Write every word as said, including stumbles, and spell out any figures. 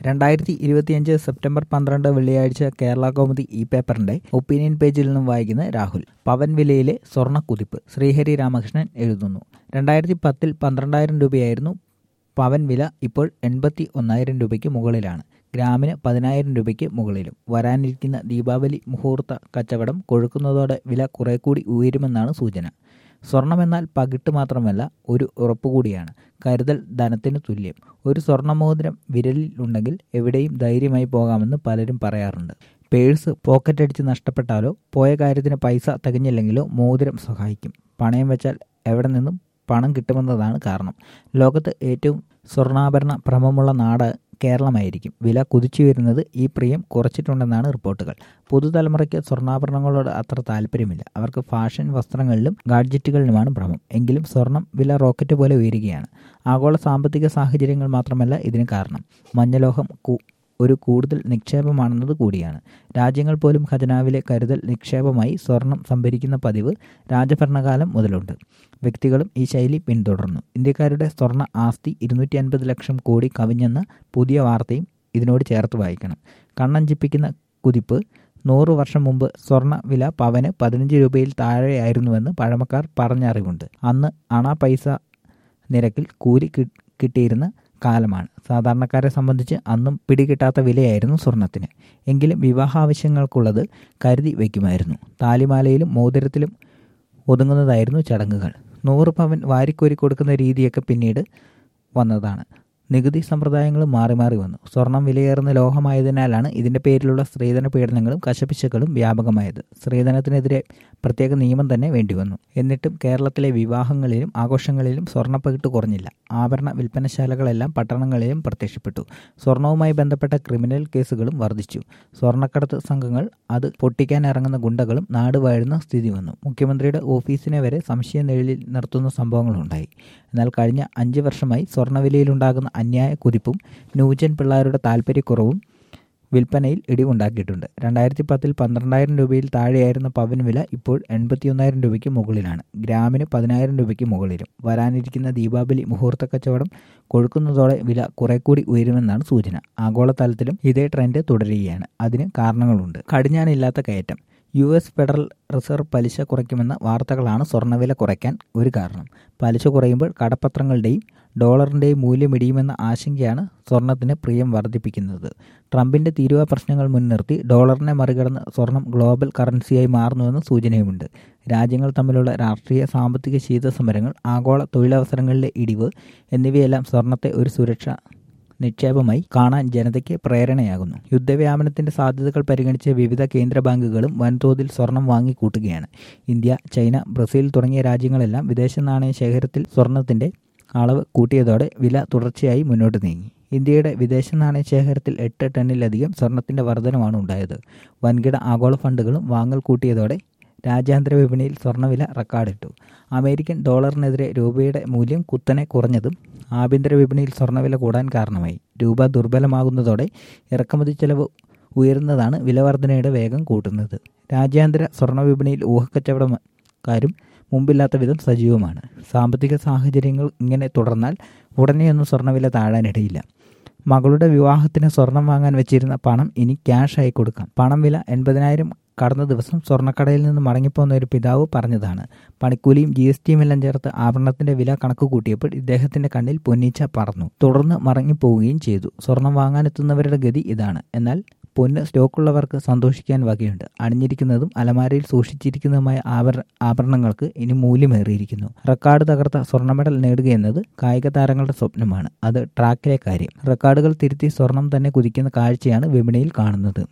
രണ്ടായിരത്തി ഇരുപത്തിയഞ്ച് സെപ്റ്റംബർ പന്ത്രണ്ട് വെള്ളിയാഴ്ച കേരള കൗമുദി ഇ പേപ്പറിന്റെ ഒപ്പീനിയൻ പേജിൽ നിന്നും വായിക്കുന്ന രാഹുൽ. പവൻ വിലയിലെ സ്വർണ്ണക്കുതിപ്പ്. ശ്രീഹരി രാമകൃഷ്ണൻ എഴുതുന്നു. രണ്ടായിരത്തി പത്തിൽ പന്ത്രണ്ടായിരം രൂപയായിരുന്നു പവൻ വില. ഇപ്പോൾ എൺപത്തി ഒന്നായിരം രൂപയ്ക്ക് മുകളിലാണ്. ഗ്രാമിന് പതിനായിരം രൂപയ്ക്ക് മുകളിലും. വരാനിരിക്കുന്ന ദീപാവലി മുഹൂർത്ത കച്ചവടം കൊഴുക്കുന്നതോടെ വില കുറെ കൂടി ഉയരുമെന്നാണ് സൂചന. സ്വർണമെന്നാൽ പകിട്ട് മാത്രമല്ല, ഒരു ഉറപ്പുകൂടിയാണ്. കരുതൽ ധനത്തിന് തുല്യം. ഒരു സ്വർണ്ണമോതിരം വിരലിൽ ഉണ്ടെങ്കിൽ എവിടെയും ധൈര്യമായി പോകാമെന്ന് പലരും പറയാറുണ്ട്. പേഴ്സ് പോക്കറ്റടിച്ച് നഷ്ടപ്പെട്ടാലോ പോയ കാര്യത്തിന് പൈസ തികഞ്ഞില്ലെങ്കിലോ മോതിരം സഹായിക്കും. പണയം വെച്ചാൽ എവിടെ നിന്നും പണം കിട്ടുമെന്നതാണ് കാരണം. ലോകത്ത് ഏറ്റവും സ്വർണ്ണാഭരണ ഭ്രമമുള്ള നാട് കേരളമായിരിക്കും. വില കുതിച്ചു വരുന്നത് ഈ പ്രിയം കുറച്ചിട്ടുണ്ടെന്നാണ് റിപ്പോർട്ടുകൾ. പുതുതലമുറയ്ക്ക് സ്വർണ്ണാഭരണങ്ങളോട് അത്ര താല്പര്യമില്ല. അവർക്ക് ഫാഷൻ വസ്ത്രങ്ങളിലും ഗാഡ്ജറ്റുകളിലുമാണ് ഭ്രമം. എങ്കിലും സ്വർണം വില റോക്കറ്റ് പോലെ ഉയരുകയാണ്. ആഗോള സാമ്പത്തിക സാഹചര്യങ്ങൾ മാത്രമല്ല ഇതിന് കാരണം. മഞ്ഞലോഹം ഒരു കൂടുതൽ നിക്ഷേപമാണെന്നത് കൂടിയാണ്. രാജ്യങ്ങൾ പോലും ഖജനാവിലെ കരുതൽ നിക്ഷേപമായി സ്വർണം സംഭരിക്കുന്ന പതിവ് രാജഭരണകാലം മുതലുണ്ട്. വ്യക്തികളും ഈ ശൈലി പിന്തുടർന്നു. ഇന്ത്യക്കാരുടെ സ്വർണ്ണ ആസ്തി ഇരുന്നൂറ്റി അൻപത് ലക്ഷം കോടി കവിഞ്ഞെന്ന പുതിയ വാർത്തയും ഇതിനോട് ചേർത്ത് വായിക്കണം. കണ്ണഞ്ചിപ്പിക്കുന്ന കുതിപ്പ്. നൂറ് വർഷം മുമ്പ് സ്വർണ്ണ വില പവന് പതിനഞ്ച് രൂപയിൽ താഴെയായിരുന്നുവെന്ന് പഴമക്കാർ പറഞ്ഞറിവുണ്ട്. അന്ന് അണ പൈസ നിരക്കിൽ കൂലി കിട്ടിയിരുന്ന കാലമാണ്. സാധാരണക്കാരെ സംബന്ധിച്ച് അന്നും പിടികിട്ടാത്ത വിലയായിരുന്നു സ്വർണത്തിന്. എങ്കിലും വിവാഹ ആവശ്യങ്ങൾക്കുള്ളത് കരുതി വയ്ക്കുമായിരുന്നു. താലിമാലയിലും മോതിരത്തിലും ഒതുങ്ങുന്നതായിരുന്നു ചടങ്ങുകൾ. നൂറ് പവൻ വാരിക്കോരി കൊടുക്കുന്ന രീതിയൊക്കെ പിന്നീട് വന്നതാണ്. നികുതി സമ്പ്രദായങ്ങളും മാറി മാറി വന്നു. സ്വർണം വിലയേറുന്ന ലോഹമായതിനാലാണ് ഇതിൻ്റെ പേരിലുള്ള സ്ത്രീധന പീഡനങ്ങളും കശപിശകളും വ്യാപകമായത്. സ്ത്രീധനത്തിനെതിരെ പ്രത്യേക നിയമം തന്നെ വേണ്ടിവന്നു. എന്നിട്ടും കേരളത്തിലെ വിവാഹങ്ങളിലും ആഘോഷങ്ങളിലും സ്വർണ്ണപ്പകിട്ട് കുറഞ്ഞില്ല. ആഭരണ വിൽപ്പനശാലകളെല്ലാം പട്ടണങ്ങളിലും പ്രത്യക്ഷപ്പെട്ടു. സ്വർണവുമായി ബന്ധപ്പെട്ട ക്രിമിനൽ കേസുകളും വർദ്ധിച്ചു. സ്വർണ്ണക്കടത്ത് സംഘങ്ങൾ, അത് പൊട്ടിക്കാൻ ഇറങ്ങുന്ന ഗുണ്ടകളും നാട് വാഴുന്ന സ്ഥിതി വന്നു. മുഖ്യമന്ത്രിയുടെ ഓഫീസിനെ വരെ സംശയ നിഴലിൽ നിർത്തുന്ന സംഭവങ്ങളുണ്ടായി. എന്നാൽ കഴിഞ്ഞ അഞ്ച് വർഷമായി സ്വർണ്ണവിലയിലുണ്ടാകുന്ന അന്യായ കുതിപ്പും ന്യൂജൻ പിള്ളേരുടെ താല്പര്യക്കുറവും വിൽപ്പനയിൽ ഇടിവുണ്ടാക്കിയിട്ടുണ്ട്. രണ്ടായിരത്തി പത്തിൽ പന്ത്രണ്ടായിരം രൂപയിൽ താഴെയായിരുന്ന പവൻ വില ഇപ്പോൾ എൺപത്തി ഒന്നായിരം രൂപയ്ക്ക് മുകളിലാണ്. ഗ്രാമിന് പതിനായിരം രൂപയ്ക്ക് മുകളിലും. വരാനിരിക്കുന്ന ദീപാവലി മുഹൂർത്ത കച്ചവടം കൊഴുക്കുന്നതോടെ വില കുറെ കൂടി ഉയരുമെന്നാണ് സൂചന. ആഗോളതലത്തിലും ഇതേ ട്രെൻഡ് തുടരുകയാണ്. അതിന് കാരണങ്ങളുണ്ട്. കടിഞ്ഞാണില്ലാത്ത കയറ്റം. യു എസ് ഫെഡറൽ റിസർവ് പലിശ കുറയ്ക്കുമെന്ന വാർത്തകളാണ് സ്വർണ്ണവില കുറയ്ക്കാൻ ഒരു കാരണം. പലിശ കുറയുമ്പോൾ കടപ്പത്രങ്ങളുടെയും ഡോളറിൻ്റെയും മൂല്യം ഇടിയുമെന്ന ആശങ്കയാണ് സ്വർണത്തിന് പ്രിയം വർദ്ധിപ്പിക്കുന്നത്. ട്രംപിൻ്റെ തീരുവ പ്രശ്നങ്ങൾ മുൻനിർത്തി ഡോളറിനെ മറികടന്ന് സ്വർണം ഗ്ലോബൽ കറൻസിയായി മാറുന്നുവെന്ന സൂചനയുമുണ്ട്. രാജ്യങ്ങൾ തമ്മിലുള്ള രാഷ്ട്രീയ സാമ്പത്തിക ശീതസമരങ്ങൾ, ആഗോള തൊഴിലവസരങ്ങളിലെ ഇടിവ് എന്നിവയെല്ലാം സ്വർണത്തെ ഒരു സുരക്ഷ നിക്ഷേപമായി കാണാൻ ജനതയ്ക്ക് പ്രേരണയാകുന്നു. യുദ്ധവ്യാപനത്തിന്റെ സാധ്യതകൾ പരിഗണിച്ച് വിവിധ കേന്ദ്ര ബാങ്കുകളും വൻതോതിൽ സ്വർണം വാങ്ങിക്കൂട്ടുകയാണ്. ഇന്ത്യ, ചൈന, ബ്രസീൽ തുടങ്ങിയ രാജ്യങ്ങളെല്ലാം വിദേശ നാണയ ശേഖരത്തിൽ സ്വർണത്തിന്റെ അളവ് കൂട്ടിയതോടെ വില തുടർച്ചയായി മുന്നോട്ട് നീങ്ങി. ഇന്ത്യയുടെ വിദേശ നാണയ ശേഖരത്തിൽ എട്ട് ടണ്ണിലധികം സ്വർണത്തിന്റെ വർധനമാണ് ഉണ്ടായത്. വൻകിട ആഗോള ഫണ്ടുകളും വാങ്ങൽ കൂട്ടിയതോടെ രാജ്യാന്തര വിപണിയിൽ സ്വർണ്ണവില റെക്കോർഡിട്ടു. അമേരിക്കൻ ഡോളറിനെതിരെ രൂപയുടെ മൂല്യം കുത്തനെ കുറഞ്ഞതും ആഭ്യന്തര വിപണിയിൽ സ്വർണ്ണവില കൂടാൻ കാരണമായി. രൂപ ദുർബലമാകുന്നതോടെ ഇറക്കുമതി ചെലവ് ഉയരുന്നതാണ് വിലവർധനയുടെ വേഗം കൂട്ടുന്നത്. രാജ്യാന്തര സ്വർണ്ണ വിപണിയിൽ ഊഹക്കച്ചവടക്കാരും മുമ്പില്ലാത്ത വിധം സജീവമാണ്. സാമ്പത്തിക സാഹചര്യങ്ങൾ ഇങ്ങനെ തുടർന്നാൽ ഉടനെയൊന്നും സ്വർണ്ണവില താഴാനിടയില്ല. മകളുടെ വിവാഹത്തിന് സ്വർണം വാങ്ങാൻ വെച്ചിരുന്ന പണം ഇനി ക്യാഷായി കൊടുക്കാം. പണം വില എൺപതിനായിരം കടന്ന ദിവസം സ്വർണ്ണക്കടയിൽ നിന്ന് മടങ്ങിപ്പോന്ന ഒരു പിതാവ് പറഞ്ഞതാണ്. പണിക്കൂലിയും ജി എസ് ടിയും എല്ലാം ചേർത്ത് ആഭരണത്തിന്റെ വില കണക്ക് കൂട്ടിയപ്പോൾ ഇദ്ദേഹത്തിന്റെ കണ്ണിൽ പൊന്നീച്ച പറന്നു. തുടർന്ന് മടങ്ങിപ്പോവുകയും ചെയ്തു. സ്വർണം വാങ്ങാനെത്തുന്നവരുടെ ഗതി ഇതാണ്. എന്നാൽ പൊന്ന് സ്റ്റോക്കുള്ളവർക്ക് സന്തോഷിക്കാൻ വകയുണ്ട്. അണിഞ്ഞിരിക്കുന്നതും അലമാരയിൽ സൂക്ഷിച്ചിരിക്കുന്നതുമായ ആഭര ആഭരണങ്ങൾക്ക് ഇനി മൂല്യമേറിയിരിക്കുന്നു. റെക്കോർഡ് തകർത്ത സ്വർണ്ണ മെഡൽ നേടുകയെന്നത് കായിക താരങ്ങളുടെ സ്വപ്നമാണ്. അത് ട്രാക്കിലെ കാര്യം. റെക്കോർഡുകൾ തിരുത്തി സ്വർണം തന്നെ കുതിക്കുന്ന കാഴ്ചയാണ് വിപണിയിൽ കാണുന്നത്.